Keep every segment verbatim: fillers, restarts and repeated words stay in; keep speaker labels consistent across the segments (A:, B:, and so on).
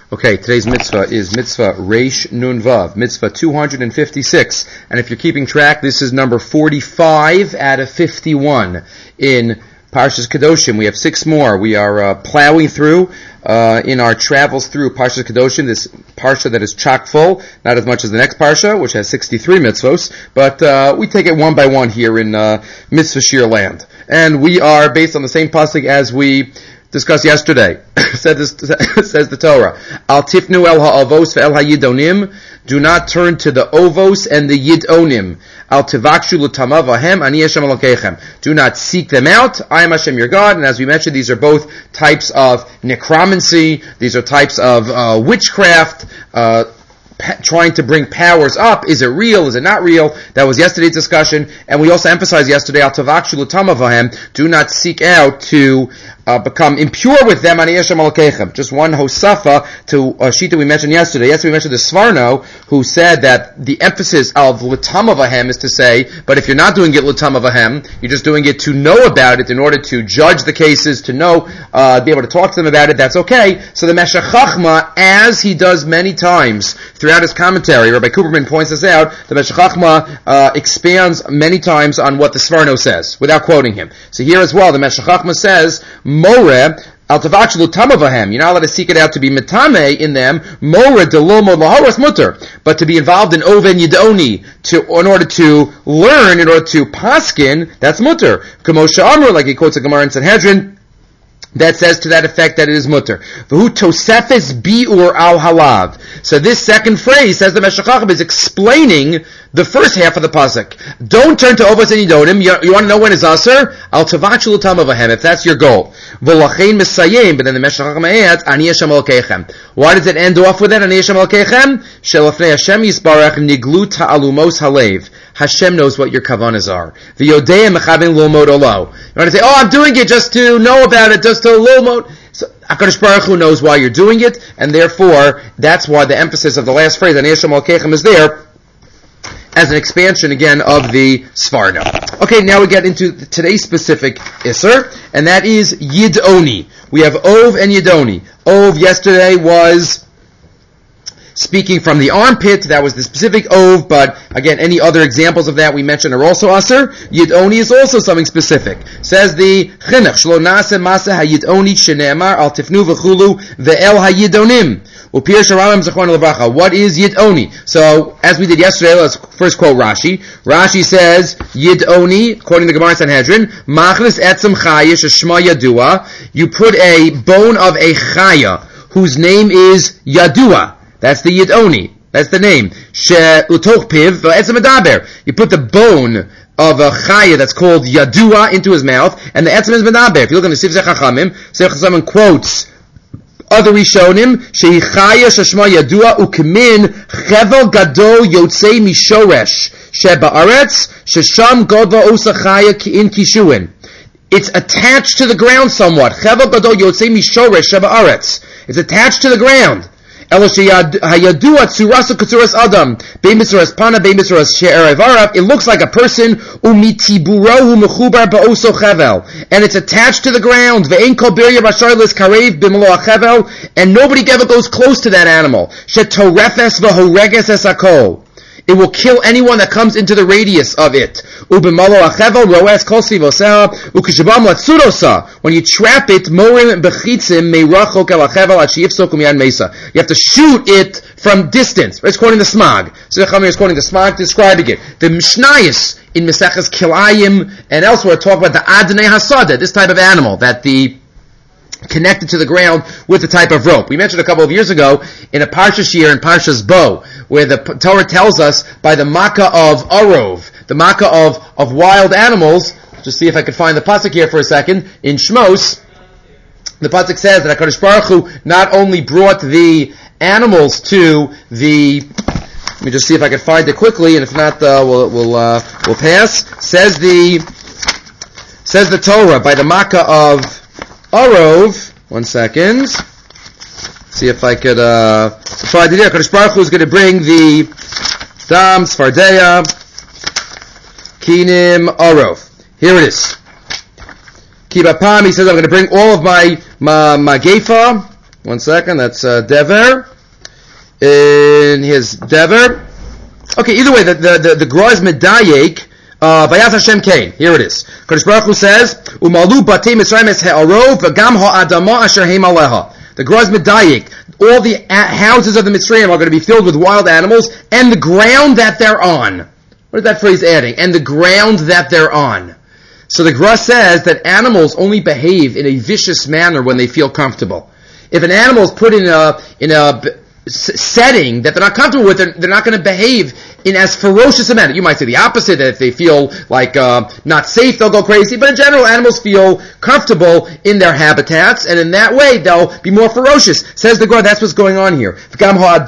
A: Okay, today's mitzvah is mitzvah Reish Nun Vav, mitzvah two hundred fifty-six. And if you're keeping track, this is number forty-five out of fifty-one in Parshas Kedoshim. We have six more. We are uh, plowing through uh, in our travels through Parshas Kedoshim, this parsha that is chock full, not as much as the next parsha, which has sixty-three mitzvos, but uh, we take it one by one here in uh, Mitzvah Shir land. And we are based on the same pasuk as we discussed yesterday. Said this, says the Torah, Al tifnu el ha'avos ve'el ha'yidonim, do not turn to the ovos and the yidonim. Al tivakshu l'tama vahem, ani Hashem Elokeichem. Do not seek them out, I am Hashem your God. And as we mentioned, these are both types of necromancy, these are types of uh, witchcraft, uh, Pa- trying to bring powers up. Is it real? Is it not real? That was yesterday's discussion. And we also emphasized yesterday, Al tavakshu l'tama vahem, do not seek out to uh, become impure with them. Ani Hashem Elokeichem. Just one hosafa to a sheet that we mentioned yesterday. Yesterday we mentioned the Svarno, who said that the emphasis of l'tama vahem is to say, but if you're not doing it l'tama vahem, you're just doing it to know about it in order to judge the cases, to know, uh, be able to talk to them about it, that's okay. So the Meshech Chachma, as he does many times throughout his commentary, Rabbi Kuperman points this out, the Meshech Chachma uh, expands many times on what the Svarno says, without quoting him. So here as well, the Meshech Chachma says, More, al tavakshu l'tama vahem, you're not allowed to seek it out to be metame in them, more delomo laharas mutter, but to be involved in oven yidoni, to, in order to learn, in order to paskin, that's mutter. Kamosha Amr, like he quotes a Gemara in Sanhedrin, that says to that effect that it is mutter. V'hu tosefes bi'ur al halav. So this second phrase, says the Meshech Chacham, is explaining the first half of the pasuk. Don't turn to ovos and yidonim. You, you want to know when it's aser? Al tavakshu l'tama vahem, if that's your goal. V'lachein misayim, but then the Meshech Chacham adds, Ani Hashem Elokeichem. Why does it end off with that? Ani Hashem Elokeichem? Shelafnei Hashem yisbarach niglu ta'alumos halev. Hashem knows what your kavanas are. V'yodei mechavin lomod olo. You want to say, oh, I'm doing it just to know about it, just to lomod. So HaKadosh Baruch Hu knows why you're doing it, and therefore, that's why the emphasis of the last phrase, Ani Hashem Elokeichem, is there, as an expansion again of the Svarno. Okay, now we get into today's specific Isser, and that is Yidoni. We have Ov and Yidoni. Ov yesterday was speaking from the armpit, that was the specific Ov, but again, any other examples of that we mentioned are also Aser. Yidoni is also something specific. Says the Chinuch, Shlo Nase Mase HaYidoni Shene'emar Al Tifnu V'chulu Ve'el HaYidonim. What is Yidoni? So, as we did yesterday, let's first quote Rashi. Rashi says, Yidoni, quoting the Gemara Sanhedrin, Machlis etzem chaya sheshma yadua. You put a bone of a chaya, whose name is Yadua. That's the Yidoni. That's the name. She utoch piv ve'etzem medaber. You put the bone of a chaya that's called Yadua into his mouth, and the etzem is medaber. If you look on the Sifzei Chachamim, Sifzei Chachamim quotes other Rishonim, Shehi Chaya Sheshma Yadua Ukmin Chevel Gadol Yotzei Mishoresh Sheba Aretz Shesham Godva Osa Chaya Ki'in Kishuin. It's attached to the ground somewhat. Chevel Gadol Yotzei Mishoresh Sheba Aretz. It's attached to the ground. Elo Sheyadua Tzuras Kutzuras Adam Beimitzuras Pana Beimitzuras She'er Evarav. It looks like a person Umitiburahu Mechubar Ba'oso Chevel, and it's attached to the ground. Ve'ein Kol Birya Basharlis Karev B'Melo Chevel, and nobody ever goes close to that animal. Shetorefes V'Horeges Esakol. It will kill anyone that comes into the radius of it. When you trap it, you have to shoot it from distance. It's quoting the Smag. So the Chamir is quoting the Smag, describing it. The Mishnayos in Meseches Kilayim and elsewhere talk about the Adnei Hasada, this type of animal, that the connected to the ground with the type of rope. We mentioned a couple of years ago in a Parsha Shir in Parshas Bo, where the Torah tells us by the Makkah of Arov, the Makkah of, of wild animals. Just see if I can find the pasuk here for a second. In Shmos, the pasuk says that HaKadosh Baruch Hu not only brought the animals to the, let me just see if I can find it quickly, and if not, uh, we'll we'll uh, we'll pass. Says the says the Torah by the Makkah of Arov, one second. See if I could uh find it here. HaKadosh Baruch Hu is going to bring the Dam Sfardeya Kinim Arov. Here it is. Kibapam, he says, I'm going to bring all of my my, my gefa, One second, that's uh, Dever. In his Dever. Okay, either way, the the the, the Gra is Medayek. Uh, Vayat Hashem Kain. Here it is. Kadosh Baruch Hu says, "Umalu batei Mitzrayim es ha'arov v'gam ha'adama asher heim aleha." The Gra is Medayek. All the a- houses of the Mitzrayim are going to be filled with wild animals, and the ground that they're on. What is that phrase adding? And the ground that they're on. So the Gra says that animals only behave in a vicious manner when they feel comfortable. If an animal is put in a in a setting that they're not comfortable with, they're, they're not going to behave in as ferocious a manner. You might say the opposite, that if they feel like uh, not safe, they'll go crazy. But in general, animals feel comfortable in their habitats, and in that way, they'll be more ferocious. Says the Gra, that's what's going on here. The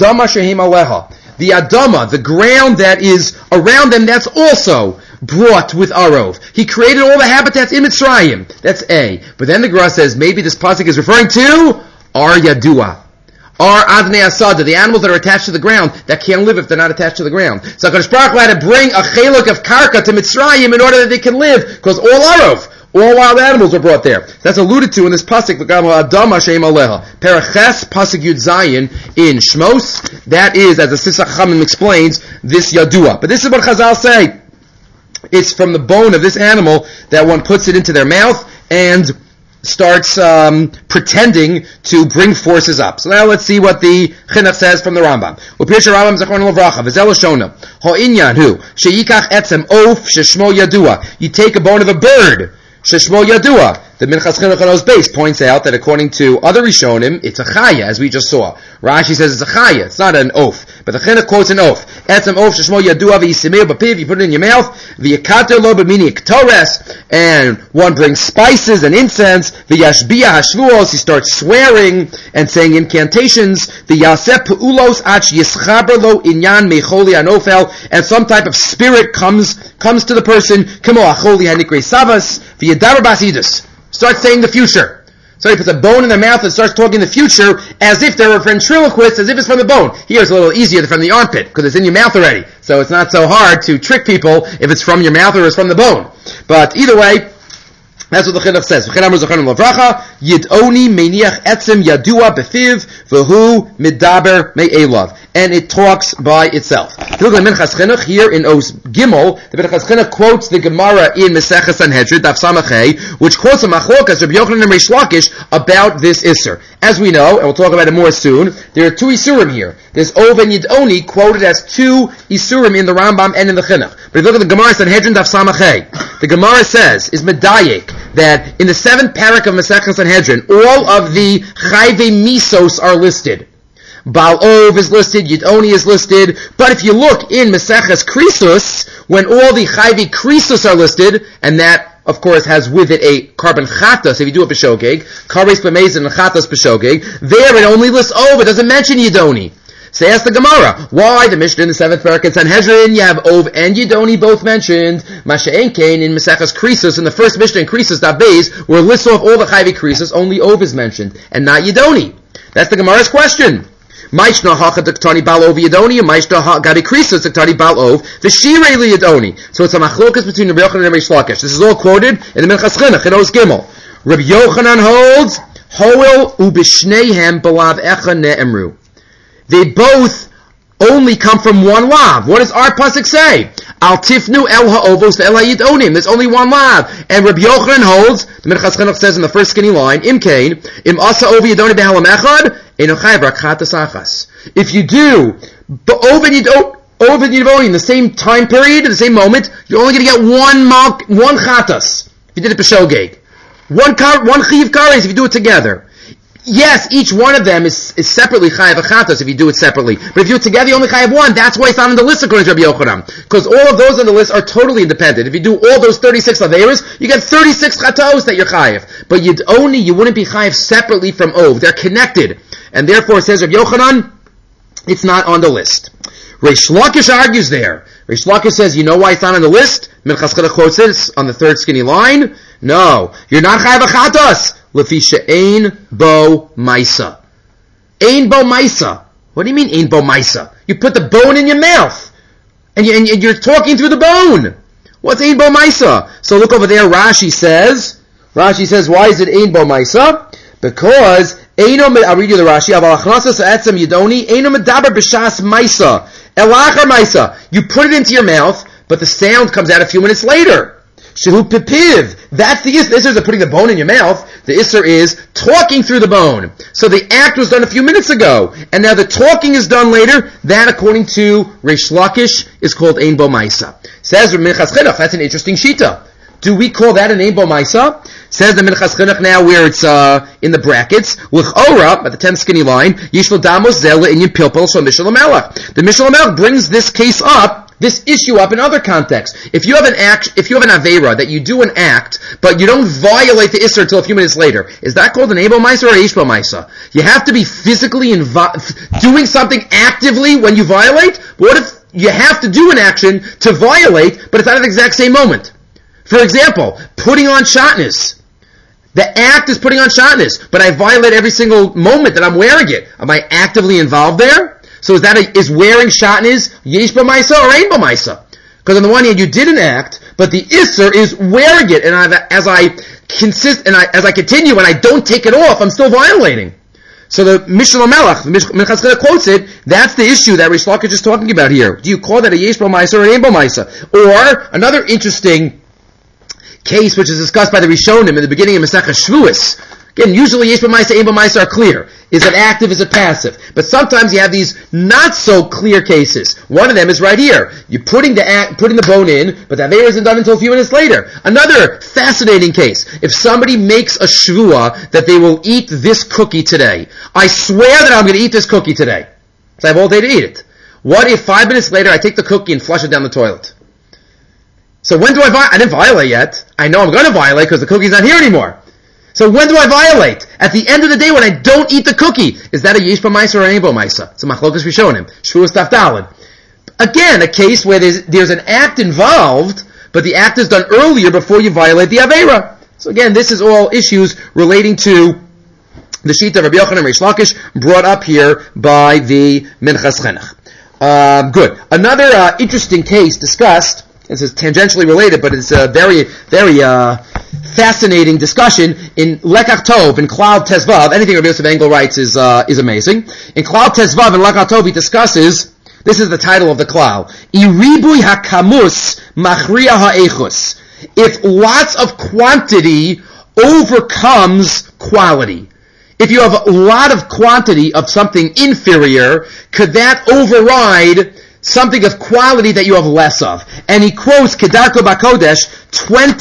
A: Adama, the ground that is around them, that's also brought with Arov. He created all the habitats in Mitzrayim. That's A. But then the Gra says, maybe this pasuk is referring to Ar Yadua. Are Adnei Asada, the animals that are attached to the ground, that can't live if they're not attached to the ground. So HaKadosh Baruch Hu had to bring a cheluk of karka to Mitzrayim in order that they can live, because all Arov, all wild animals are brought there. That's alluded to in this pasuk, V'gam ha'adam Hashem aleha. Paraches, pasuk Yud Zayin, in Shmos, that is, as the Sisach Chamim explains, this Yadua. But this is what Chazal say. It's from the bone of this animal that one puts it into their mouth, and starts um, pretending to bring forces up. So now let's see what the Chinuch says from the Rambam. U'pirsha Rambam Zechron Levracha v'zel Shona ha'inyan hu sheyikach etzem of sheshmo yadua. You take a bone of a bird sheshmo yadua. The Minchas Chinuch on base points out that according to other Rishonim, it's a chaya, as we just saw. Rashi says it's a chaya, it's not an oaf. But the Chinuch quotes an oaf. Etzem oaf sheshmo yadua v'yisimir b'piv, you put it in your mouth, v'yikater lo b'mini ktores, and one brings spices and incense, v'yashbiya hashvuos, he starts swearing and saying incantations, v'yaseh pu'ulos ach yischaber lo inyan mecholi anofel, and some type of spirit comes comes to the person, kamo acholi hanikre savas, v'yadaber basidus. Starts saying the future. So he puts a bone in their mouth and starts talking the future as if they're a ventriloquist, as if it's from the bone. Here it's a little easier from the armpit, because it's in your mouth already. So it's not so hard to trick people if it's from your mouth or it's from the bone. But either way, that's what the Chinuch says. Yidoni meniach etzem yadua befiv v'hu midaber me'elav. And it talks by itself. If you look at Minchas Chinuch here in Os Gimel, the Minchas Chinuch quotes the Gemara in Maseches Sanhedrin, Daf Samachay, which quotes a machlokas Rabbi Yochanan and Reish Lakish about this Isser. As we know, and we'll talk about it more soon, there are two Isurim here. There's Ov and Yidoni quoted as two Isurim in the Rambam and in the Chinuch. But if you look at the Gemara Sanhedrin, Daf Samachay, the Gemara says, is Medayik, that in the seventh parak of Maseches Sanhedrin, all of the Chayvei Misos are listed. Baal Ov is listed, Yidoni is listed, but if you look in Maseches Krisus, when all the Chayvei Krisus are listed, and that, of course, has with it a carbon chatas, if you do a b'shogeg, kares b'mezin and chatas b'shogeg, there it only lists Ov, it doesn't mention Yidoni. So ask the Gemara, why the Mishnah in the seventh parak in Sanhedrin, you have Ov and Yidoni both mentioned, Masha'en Kain in Maseches Krisus, in the first Mishnah in Krisus, Dabeis, where it lists off all the Chayvei Krisus, only Ov is mentioned, and not Yidoni. That's the Gemara's question. Maishna hacha t'ktani bal ov yidoni, maishna ha gadi krisus t'ktani bal ov v'shirei li yidoni. So it's a machlokas between Rabbi Yochanan and Reish Lakish. This is all quoted in the Minchas Chinuch in Os Gimel. Rabbi Yochanan holds hoel ubishneihem balav echa ne'emru. They both only come from one lav. What does our pasuk say? Al tifnu el ha'ovos ve'el ha'yidonim. There's only one lav. And Rabbi Yochanan holds, the Minchas Chinuch says in the first skinny line, im kain, im asa ov yidoni be'halam echad, if you do over Yidoni in the same time period, in the same moment, you're only going to get one mal, one chatas. If you did it b'shogeg, one kar, one chiv kares if you do it together. Yes, each one of them is, is separately chayav chatas if you do it separately. But if you do it together, you only chayav one. That's why it's not on the list according to Rabbi Yochanan, because all of those on the list are totally independent. If you do all those thirty-six averos, you get thirty-six chatos that you're chayav. But you'd only you wouldn't be chayav separately from ov. They're connected. And therefore, says Rabbi Yochanan, it's not on the list. Reish Lakish argues there. Reish Lakish says, you know why it's not on the list? Minchas Chinuch quotes this on the third skinny line. No, you're not chayav chatas. Lefi she'ein bo maisa. Ein bo maisa. What do you mean ein bo maisa? You put the bone in your mouth, and, you, and you're talking through the bone. What's ein bo maisa? So look over there. Rashi says. Rashi says, why is it ein bo maisa? Because Eino, I'll read you the Rashi. Aval achnasas etzem yidoni, eino medaber b'shas maisa. Elachar maisa. You put it into your mouth, but the sound comes out a few minutes later. Shehu pipiv. That's the Isser. The Isser is putting the bone in your mouth. The Isser is talking through the bone. So the act was done a few minutes ago, and now the talking is done later. That, according to Reish Lakish, is called Ein Bo Maisa. Says Minchas Chinuch, that's an interesting shita. Do we call that an Ein Bo Maisa? Says the Minchas Chinuch now where it's uh, in the brackets. L'chora, at the tenth skinny line, Yishlo Damos Zel Inyan Pilpel Shal Mishal HaMelech. The Mishal HaMelech brings this case up, this issue up in other contexts. If you have an act, if you have an Aveira, that you do an act, but you don't violate the Isser until a few minutes later, is that called an Ein Bo Maisa or an Eish Bo Maisa? You have to be physically involved, doing something actively when you violate? What if you have to do an action to violate, but it's not at the exact same moment? For example, putting on shatnez. The act is putting on shatnez, but I violate every single moment that I'm wearing it. Am I actively involved there? So is that a, is wearing shatnez yesh b'maisa or ein b'maisa? Because on the one hand you did an act, but the isser is wearing it, and I've, as I consist and I, as I continue and I don't take it off, I'm still violating. So the Mishal HaMelech, the Minchas Chinuch quotes it. That's the issue that Reish Lakish is talking about here. Do you call that a yesh b'maisa or an ein b'maisa? Or another interesting case which is discussed by the Rishonim in the beginning of Masechah Shvuos. Again, usually yesh b'maisa, ein b'maisa are clear. Is it active, is it passive? But sometimes you have these not so clear cases. One of them is right here. You're putting the act, putting the bone in, but the Aveira isn't done until a few minutes later. Another fascinating case. If somebody makes a shvua that they will eat this cookie today, I swear that I'm going to eat this cookie today. So I have all day to eat it. What if five minutes later I take the cookie and flush it down the toilet? So when do I violate? I didn't violate yet. I know I'm going to violate because the cookie's not here anymore. So when do I violate? At the end of the day when I don't eat the cookie. Is that a yesh b'maisa or an ein b'maisa? It's a machlokas rishonim. Shvuos daf daled. Again, a case where there's, there's an act involved, but the act is done earlier before you violate the Aveira. So again, this is all issues relating to the sheet of Rabbi Yochanan Reish Lakish brought up here by the Minchas Chinuch. Um, good. Another uh, interesting case discussed. This is tangentially related, but it's a very, very uh, fascinating discussion in Lekach Tov, in Klal Tezvav. Anything Rabbi Yosef Engel writes is uh, is amazing. In Klal Tezvav, in Lekach Tov, he discusses, this is the title of the Klal, Iribui hakamus machriya ha'echus. If lots of quantity overcomes quality. If you have a lot of quantity of something inferior, could that override something of quality that you have less of? And he quotes Kedarko Bakodesh,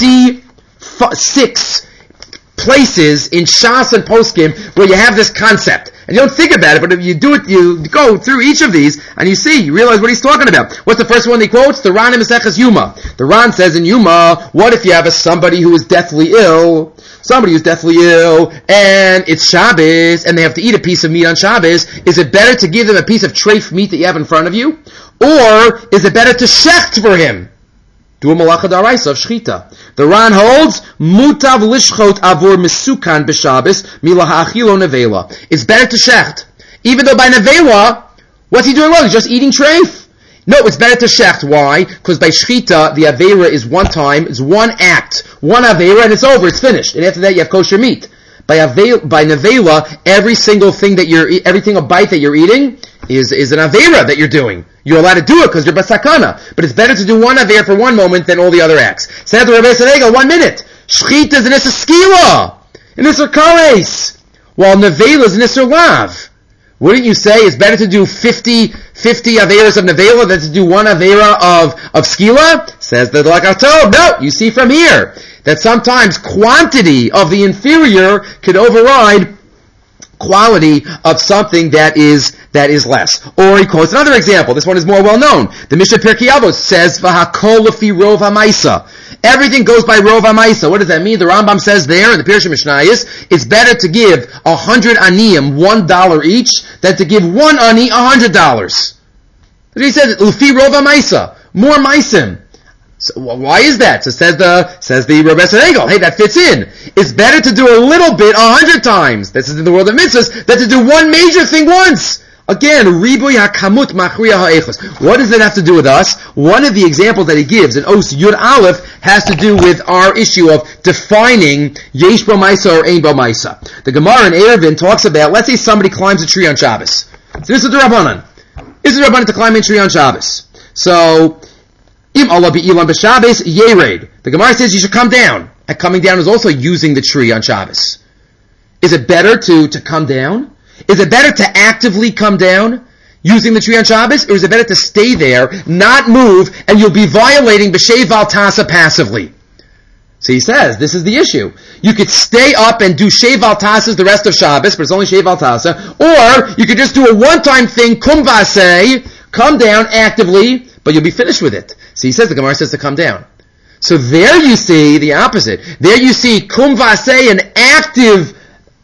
A: twenty-six places in Shas and Poskim where you have this concept. And you don't think about it, but if you do it, you go through each of these, and you see, you realize what he's talking about. What's the first one he quotes? The Ran in Maseches Yuma. The Ran says in Yuma, what if you have a somebody who is deathly ill, somebody who's deathly ill, and it's Shabbos, and they have to eat a piece of meat on Shabbos? Is it better to give them a piece of treif meat that you have in front of you? Or is it better to shecht for him? Do a malacha daraisa of shchita. The Ran holds, mutav lishchot avur misukan b'Shabbos milah ha'achilo nevela. It's better to shecht. Even though by nevela, what's he doing wrong? He's just eating treif. No, it's better to shecht. Why? Because by shchita, the aveira is one time, it's one act, one aveira, and it's over, it's finished. And after that, you have kosher meat. By aveira, by nevela, every single thing that you're, everything a bite that you're eating is is an aveira that you're doing. You're allowed to do it because you're basakana. But it's better to do one aveira for one moment than all the other acts. Said to Rabbi Sanega, one minute. Shchita is an isser skila, an isser kares, while nevela is an isser lav. Wouldn't you say it's better to do fifty, fifty aveiras of nevela than to do one aveira of, of skila? Says the Lakato. No, you see from here that sometimes quantity of the inferior could override quality of something that is that is less. Or he quotes another example. This one is more well known. The Mishnah Pirkei Avos says, "V'hakol lefi rov ha'maisa." Everything goes by rov ha'maisa. What does that mean? The Rambam says there in the Pirush Mishnayos, it's better to give a hundred aniyim one dollar each than to give one ani a hundred dollars. He says, "Lefi rov ha'maisa," more maisim. So why is that? So says the says the Rebbe Engel, hey, that fits in. It's better to do a little bit a hundred times. This is in the world of mitzvahs than to do one major thing once. Again, ribuy hakamut machriya ha'echos. What does it have to do with us? One of the examples that he gives in Os Yud Aleph has to do with our issue of defining yesh bo maisa or ein bo maisa. The Gemara in Eruvin talks about, let's say somebody climbs a tree on Shabbos. So this is the Rabbanan. This is the Rabbanan to climb a tree on Shabbos. So, im Allah bi'ilan b'Shabbos yered. The Gemara says you should come down. And coming down is also using the tree on Shabbos. Is it better to, to come down? Is it better to actively come down using the tree on Shabbos? Or is it better to stay there, not move, and you'll be violating B'Shei Val Tasa passively? So he says, this is the issue. You could stay up and do Shei Val Tasas the rest of Shabbos, but it's only Shei Val Tasa. Or you could just do a one-time thing, Kum Vasei, come down actively, but you'll be finished with it. So he says, the Gemara says to come down. So there you see the opposite. There you see Kum Vasei, an active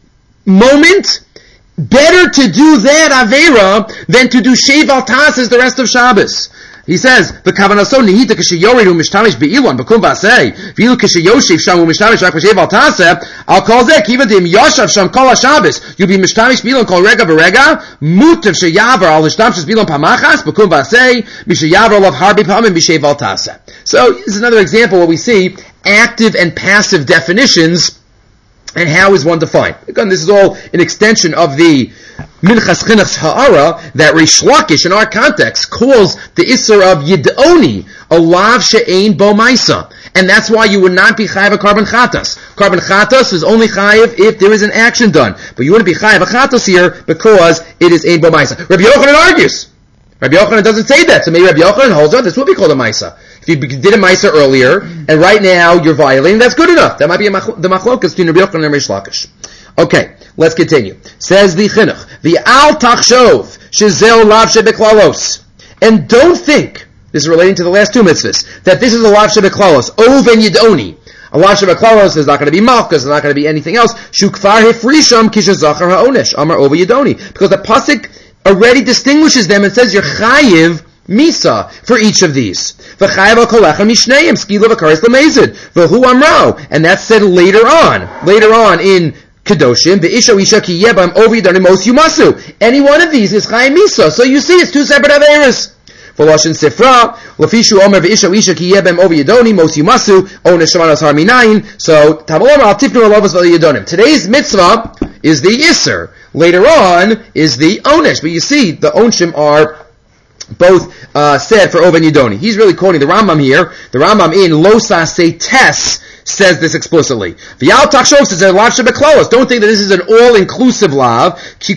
A: moment. Better to do that Avera than to do Shei Val Tasas the rest of Shabbos. He says, the Kavanaso Nihita Kashayorid Mishtamish Be'ilon Bakum Vasei Vilu Kashayoshiv Sham Mishtamish Rak Shei Val Taseh Al Kol Zeh Kiva Dim Yoshav Sham Kol HaShabbos You'll be Mishtamish Be'ilon Kol Rega V'Rega Mutav Sheyavar Al Mishtamish Be'ilon Pamachas Bakum Vasei Mishayavar Olav Harbi Pamim B'Shei Val Taseh. So this is another example where we see active and passive definitions. And how is one defined? Again, this is all an extension of the Minchas Chinuch's Ha'ara that Reish Lakish, in our context, calls the Isser of Yid'oni, a lav she'ein bo maisa. And that's why you would not be chayav a carbon chatas. Carbon chatas is only chayav if there is an action done. But you wouldn't be chayav a chatas here because it is ein bo maisa. Rabbi Yochanan argues. Rabbi Yochanan doesn't say that. So maybe Rabbi Yochanan holds on, this would be called a maisa. If you did a maisa earlier, and right now you're violating, that's good enough. That might be a mach- the machlokas between Rabbi Yochanan and Reish Lakish. Okay, let's continue. Says the Chinuch, the al tachshov shezeu lav shebeklalos, and don't think, this is relating to the last two mitzvahs, that this is a lav shebeklalos, ov and yidoni. A lav shebeklalos is not going to be malchus, it's not going to be anything else. Shukfar hefrisham kishazachar ha'onesh, amar ova yidoni, because the pasuk already distinguishes them and says you're chayiv misa for each of these. V'chayav al kolecha mishneim skila v'karis lemezid v'hu amro, and that's said later on. Later on in Kedoshim, v'isha isha ki yebam ovi darim mos yumasu. Any one of these is chayiv misa. So you see, it's two separate averas. V'loshin sifra l'fishu omer v'isha isha ki yebam ovi yadoni mos yumasu onesh shamanos har minayin. So tamalom al tifnu alovas v'yadonim. Today's mitzvah is the iser. Later on is the onesh. But you see, the onshim are both uh, said for Oven Yidoni. He's really quoting the Rambam here. The Rambam in Losase Tes says this explicitly. V'yal Tachshov says lav shebeklos. Don't think that this is an all-inclusive lav. The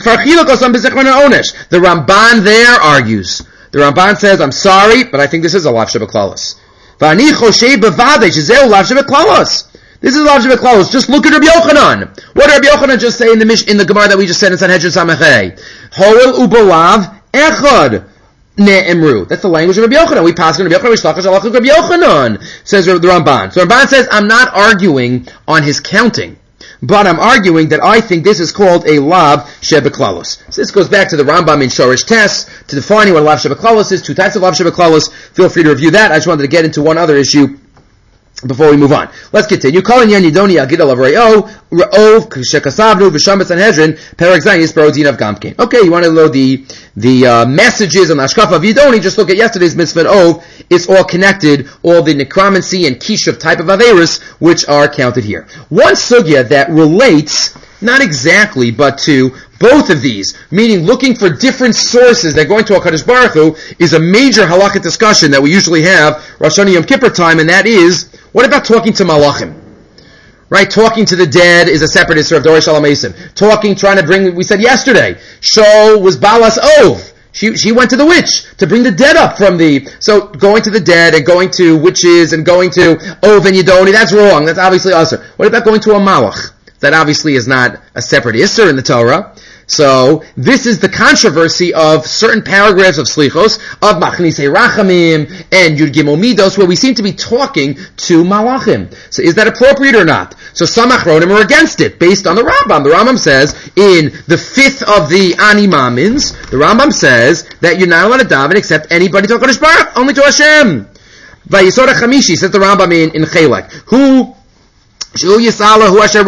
A: Ramban there argues. The Ramban says, I'm sorry, but I think this is a lav shebeklos. V'ani choshev bevadei shezeu lav shebeklos. This is lav shebeklos. Just look at Rabbi Yochanan. What did Rabbi Yochanan just say in the Mish, in the Gemara that we just said in Sanhedrin Samachei? Hoel ubalav echad. Ne'emru. That's the language of Rabbi Yochanan. We pass on Rabbi Yochanan, Reish Lakish, Halacha Rabbi Yochanan, says the Ramban. So Ramban says, I'm not arguing on his counting, but I'm arguing that I think this is called a lav shebeklalos. So this goes back to the Rambam in Shorish Tes, to defining what a lav shebeklalos is, two types of lav shebeklalos. Feel free to review that. I just wanted to get into one other issue before we move on. Let's continue. Calling Yan Yidoni Agid Alav Re'o, Re'ov, Shekasavnu, V'Sham Sanhedrin, Perek Zayin, Yisparodin of Gamkein. Okay, you want to know the, the, uh, messages on the Ashkaf of Yidoni, just look at yesterday's mitzvah Ov. It's all connected, all the necromancy and kishuv type of Averis, which are counted here. One sugya that relates, not exactly, but to both of these, meaning looking for different sources that go into HaKadosh Baruch Hu, is a major halakha discussion that we usually have, Rosh Hashanah Yom Kippur time, and that is, what about talking to malachim? Right? Talking to the dead is a separate issue of Dorei Shalom Esim. Talking, trying to bring, we said yesterday, Shol was Balas Ov. She, she went to the witch to bring the dead up from the, so going to the dead and going to witches and going to Ov and Yidoni, that's wrong. That's obviously usher. What about going to a malach? That obviously is not a separate issur in the Torah. So, this is the controversy of certain paragraphs of Slichos, of Machnise Rachamim, and Yud Gimel Midos, where we seem to be talking to Malachim. So, is that appropriate or not? So, some Achronim are against it, based on the Rambam. The Rambam says, in the fifth of the Ani Mamins, the Rambam says that you're not allowed to daven except anybody to HaKadosh Baruch, only to Hashem. Vayisod HaChamishi, says the Rambam in, in Chelek, who Only God.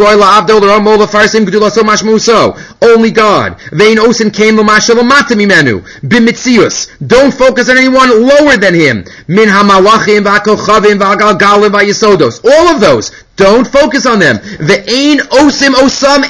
A: Vein osin came mimenu. Bimitzius. Don't focus on anyone lower than him. Min hamalachim v'akochavim v'agalgalim v'yasodos. All of those. Don't focus on them. Ve'ein osim osam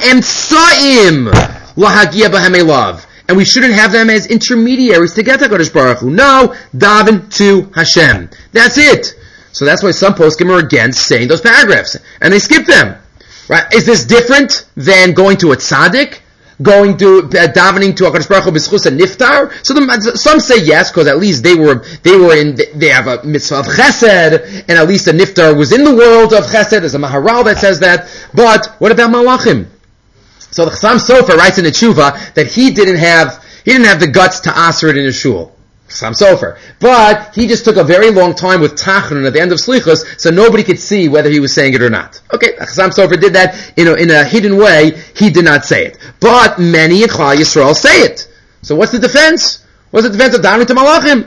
A: emtsaim lahagia b'hem elav. And we shouldn't have them as intermediaries to get to HaKadosh Baruch Hu. No, daven to Hashem. That's it. So that's why some poskim are against saying those paragraphs, and they skip them. Right? Is this different than going to a tzaddik, going to uh, davening to HaKadosh Baruch Hu b'schus a niftar? So the, some say yes, because at least they were they were in they have a mitzvah of chesed, and at least a niftar was in the world of chesed. There's a Maharal that says that. But what about malachim? So the Chassam Sofer writes in the Tshuva that he didn't have he didn't have the guts to answer it in a shul. Chassam Sofer. But he just took a very long time with Tachanun at the end of Slichus, so nobody could see whether he was saying it or not. Okay, Chassam Sofer did that in a, in a hidden way. He did not say it. But many in Klal Yisrael say it. So what's the defense? What's the defense of davening to Malachim?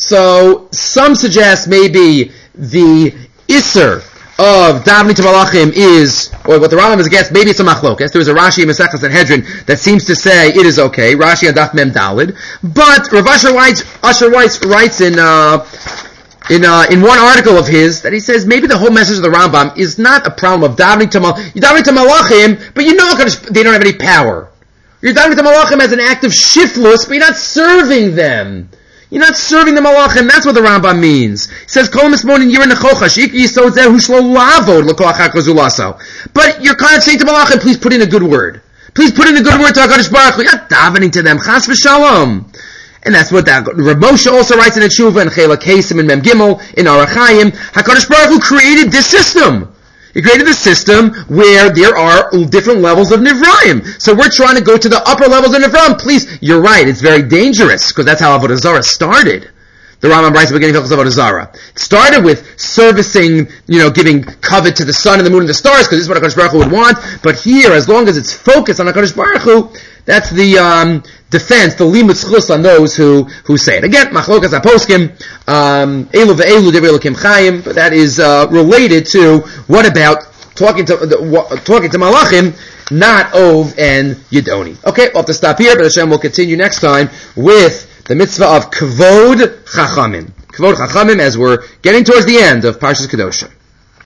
A: So some suggest maybe the Isser of davening to Malachim is, or what the Rambam is against, maybe it's a machlokas. There was a Rashi in Maseches Sanhedrin that seems to say it is okay. Rashi on Daf Mem Dalid. But Rav Asher Weiss, Asher Weiss writes in, uh, in, uh, in one article of his that he says maybe the whole message of the Rambam is not a problem of davening to Malachim. You're davening to Malachim, but you know they don't have any power. You're davening to Malachim as an act of shiftless, but you're not serving them. You're not serving the malachim. That's what the Rambam means. He says, "Kol mismonin yira nechocha sheikri yisod zeh hu shlo lavod lekoach hakazulaso." But you're kind of saying to malachim, please put in a good word. Please put in a good word to HaKadosh Baruch Hu. You're not davening to them. Chas v'shalom. And that's what that Reb Moshe also writes in the Tshuva and Chela Kesim and Mem Gimel in Arachayim. HaKadosh Baruch Hu created this system. He created a system where there are different levels of Nivraim. So we're trying to go to the upper levels of Nivraim. Please, you're right, it's very dangerous, because that's how Avodah Zarah started. The Rambam writes at the beginning of Avodah Zarah. It started with servicing, you know, giving covet to the sun and the moon and the stars, because this is what HaKadosh Baruch Hu would want. But here, as long as it's focused on HaKadosh Baruch Hu, that's the um, defense, the limud schus on those who, who say it. Again, machlokas aposkim, um, elu ve'elu divrei Elokim chayim, but that is uh, related to what about talking to uh, talking to malachim, not Ov and Yidoni. Okay, we'll have to stop here, but Hashem will continue next time with the mitzvah of Kvod Chachamim. Kvod Chachamim, as we're getting towards the end of Parshas Kedoshim.